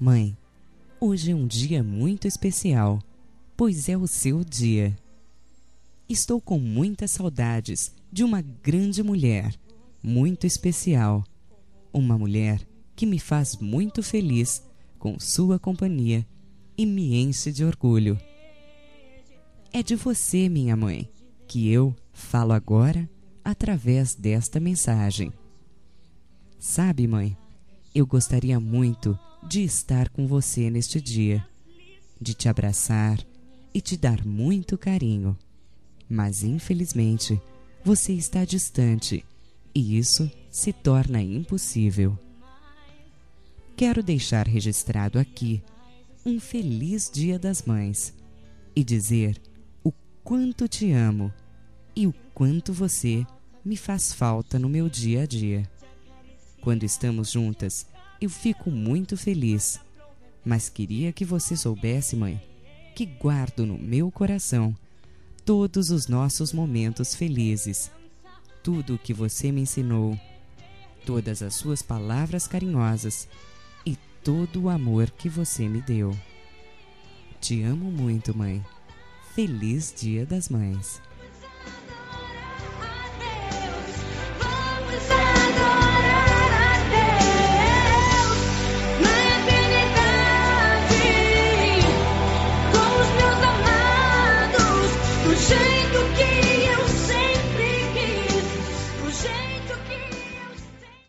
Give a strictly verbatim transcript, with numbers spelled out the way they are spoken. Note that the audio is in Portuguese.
Mãe, hoje é um dia muito especial, pois é o seu dia. Estou com muitas saudades de uma grande mulher, muito especial. Uma mulher que me faz muito feliz com sua companhia e me enche de orgulho. É de você, minha mãe, que eu falo agora através desta mensagem. Sabe, mãe, eu gostaria muito de estar com você neste dia, de te abraçar e te dar muito carinho. Mas, infelizmente, você está distante e isso se torna impossível. Quero deixar registrado aqui um feliz Dia das Mães e dizer o quanto te amo e o quanto você me faz falta no meu dia a dia. Quando estamos juntas, eu fico muito feliz, mas queria que você soubesse, mãe, que guardo no meu coração todos os nossos momentos felizes, tudo o que você me ensinou, todas as suas palavras carinhosas e todo o amor que você me deu. Te amo muito, mãe. Feliz Dia das Mães.